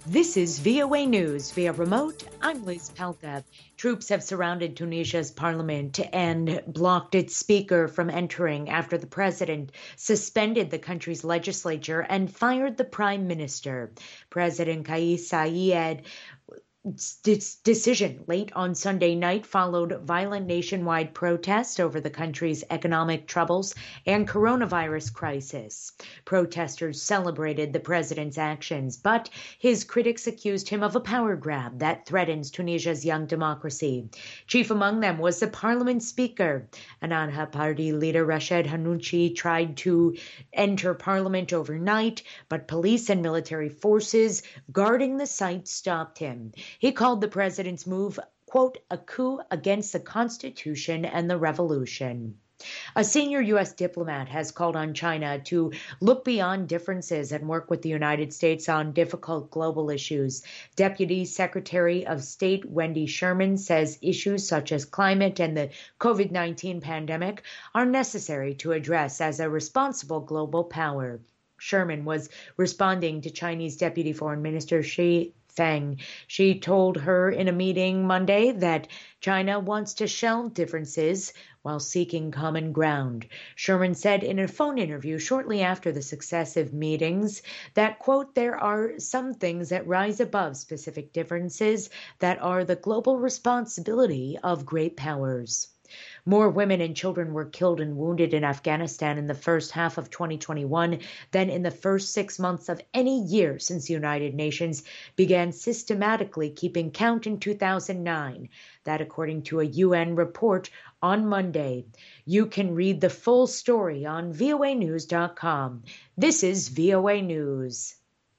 This is VOA News via remote. I'm Liz Pelka. Troops have surrounded Tunisia's parliament and blocked its speaker from entering after the president suspended the country's legislature and fired the prime minister. President Kais Saied decision late on Sunday night followed violent nationwide protests over the country's economic troubles and coronavirus crisis. Protesters celebrated the president's actions, but his critics accused him of a power grab that threatens Tunisia's young democracy. Chief among them was the parliament speaker. Ennahda Party leader Rached Ghannouchi tried to enter parliament overnight, but police and military forces guarding the site stopped him. He called the president's move, quote, a coup against the Constitution and the revolution. A senior U.S. diplomat has called on China to look beyond differences and work with the United States on difficult global issues. Deputy Secretary of State Wendy Sherman says issues such as climate and the COVID-19 pandemic are necessary to address as a responsible global power. Sherman was responding to Chinese Deputy Foreign Minister Xi Feng. She told her in a meeting Monday that China wants to shelve differences while seeking common ground. Sherman said in a phone interview shortly after the successive meetings that, quote, there are some things that rise above specific differences that are the global responsibility of great powers. More women and children were killed and wounded in Afghanistan in the first half of 2021 than in the first 6 months of any year since the United Nations began systematically keeping count in 2009. That according to a UN report on Monday. You can read the full story on voanews.com. This is VOA News.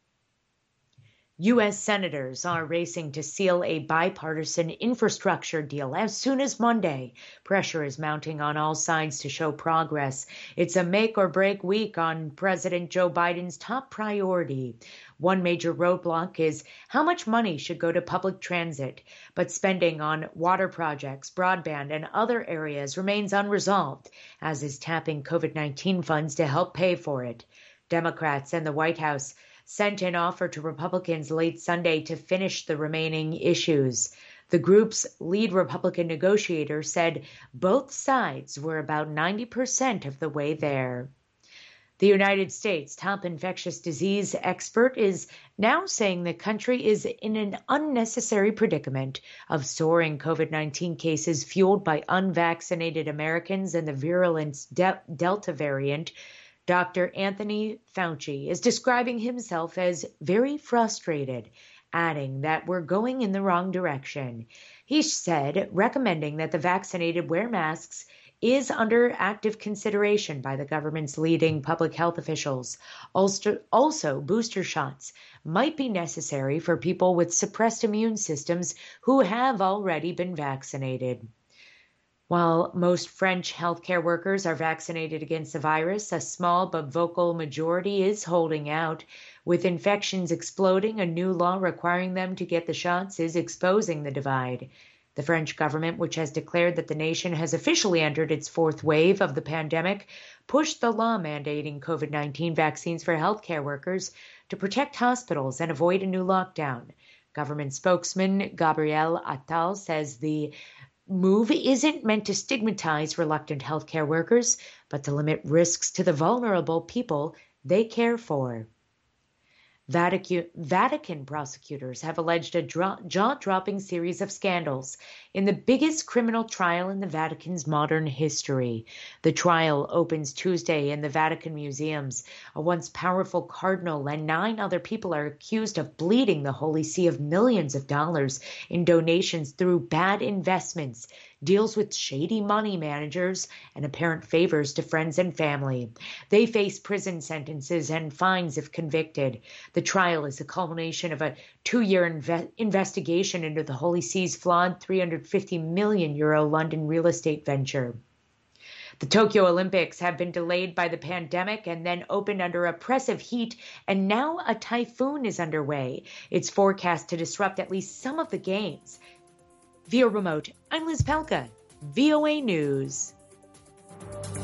U.S. senators are racing to seal a bipartisan infrastructure deal as soon as Monday. Pressure is mounting on all sides to show progress. It's a make-or-break week on President Joe Biden's top priority. One major roadblock is how much money should go to public transit, but spending on water projects, broadband, and other areas remains unresolved, as is tapping COVID-19 funds to help pay for it. Democrats and the White House sent an offer to Republicans late Sunday to finish the remaining issues. The group's lead Republican negotiator said both sides were about 90% of the way there. The United States top infectious disease expert is now saying the country is in an unnecessary predicament of soaring COVID-19 cases fueled by unvaccinated Americans and the virulent Delta variant. Dr. Anthony Fauci is describing himself as very frustrated, adding that we're going in the wrong direction. He said, recommending that the vaccinated wear masks is under active consideration by the government's leading public health officials. Also, booster shots might be necessary for people with suppressed immune systems who have already been vaccinated. While most French healthcare workers are vaccinated against the virus, a small but vocal majority is holding out. With infections exploding, a new law requiring them to get the shots is exposing the divide. The French government, which has declared that the nation has officially entered its fourth wave of the pandemic, pushed the law mandating COVID-19 vaccines for healthcare workers to protect hospitals and avoid a new lockdown. Government spokesman Gabriel Attal says the move isn't meant to stigmatize reluctant healthcare workers, but to limit risks to the vulnerable people they care for. Vatican prosecutors have alleged a jaw-dropping series of scandals in the biggest criminal trial in the Vatican's modern history. The trial opens Tuesday in the Vatican Museums. A once powerful cardinal and 9 other people are accused of bleeding the Holy See of millions of dollars in donations through bad investments, deals with shady money managers, and apparent favors to friends and family. They face prison sentences and fines if convicted. The trial is the culmination of a 2-year investigation into the Holy See's flawed €350 million London real estate venture. The Tokyo Olympics have been delayed by the pandemic and then opened under oppressive heat, and now a typhoon is underway. It's forecast to disrupt at least some of the games. Via remote, I'm Liz Pelka, VOA News.